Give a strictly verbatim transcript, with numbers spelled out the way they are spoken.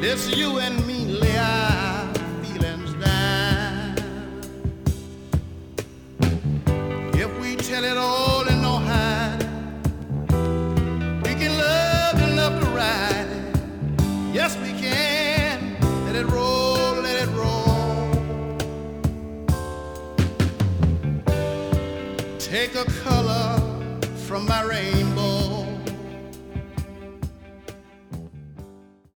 It's you and me lay our feelings down. If we tell it all and no hide, we can love enough to ride it. Yes, we can. Let it roll, let it roll. Take a color from my rainbow.